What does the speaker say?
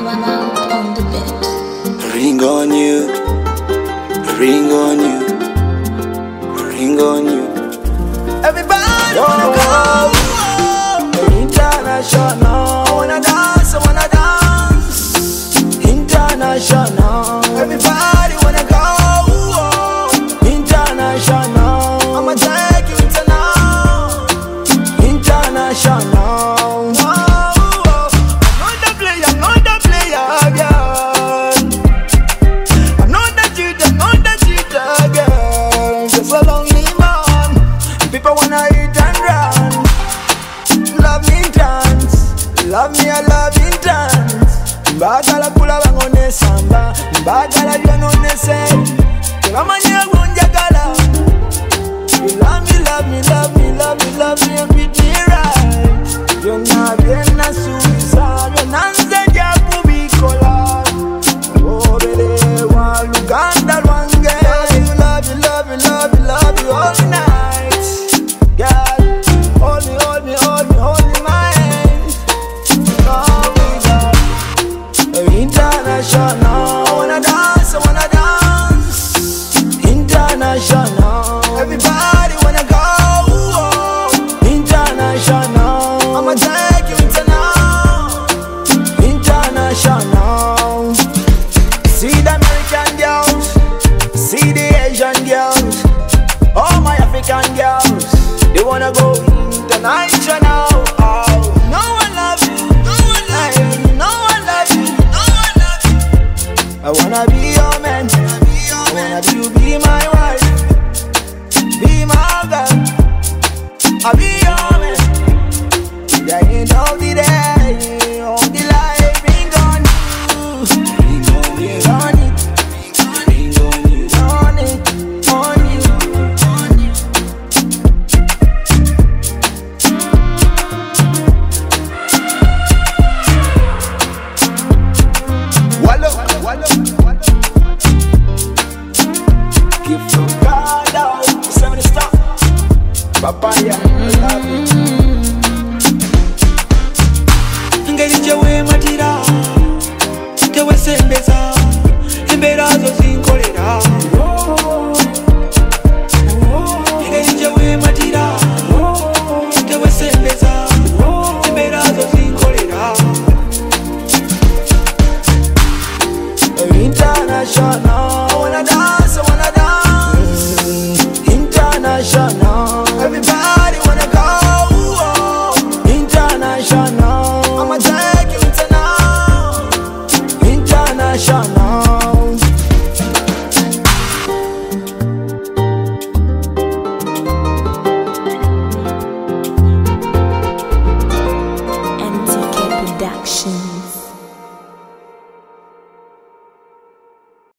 Mount on the bed. Ring on you, ring on you, ring on you. Everybody wanna go international. Wanna dance, I wanna dance international. Everybody wanna go international. I'ma take you international. Love me, I love in dance. Mbagala kula bangone samba, mbagala byanone say. Tegamanya gunjagala. You love me, love me, love me, love me, love me and treat me right. You're not being a suicide, you're not the Jakubikola. Oh, baby, one Luganda, one girl. You love you, love you, love you, love you all night. Girl, hold me, hold me, hold me, hold me, my international. I wanna dance international. Everybody wanna go international. I'ma take you international. See the American girls, see the Asian girls, all my African girls, they wanna go international. No one loves you, no one loves you, no one loves you, no one loves you. I wanna be your man, I wanna be you, be my wife, be my girl. I'll be your man. There ain't all the day, all the life, ring on you, ring on it, ring on you, on it, on you, on you. Wallow. Give from God out, 70 stop. Papaya, love you. Ngeliche we matira, tewe sembeza, embera zo zinkolera. Ngeliche we matira, tewe sembeza, embera zo zinkolera. International, I wanna dance international. Everybody wanna go international. I'ma take you international. MTK Production.